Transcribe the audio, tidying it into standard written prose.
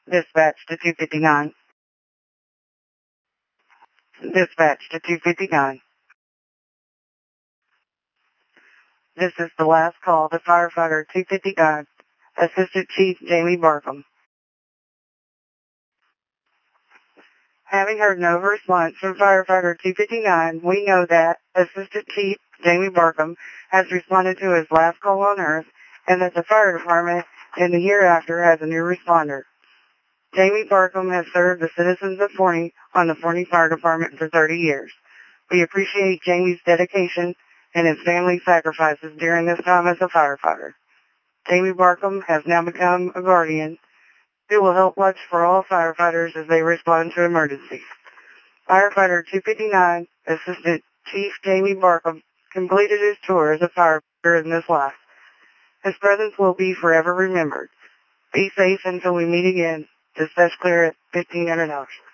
Dispatch to 259. Dispatch to 259. This is the last call to Firefighter 259, Assistant Chief Jamie Barkham. Having heard no response from Firefighter 259, we know that Assistant Chief Jamie Barkham has responded to his last call on Earth and that the fire department in the hereafter has a new responder. Jamie Barkham has served the citizens of Forney on the Forney Fire Department for 30 years. We appreciate Jamie's dedication and his family's sacrifices during this time as a firefighter. Jamie Barkham has now become a guardian who will help watch for all firefighters as they respond to emergencies. Firefighter 259, Assistant Chief Jamie Barkham, completed his tour as a firefighter in this life. His presence will be forever remembered. Be safe until we meet again. Dispatch clear at $1,500.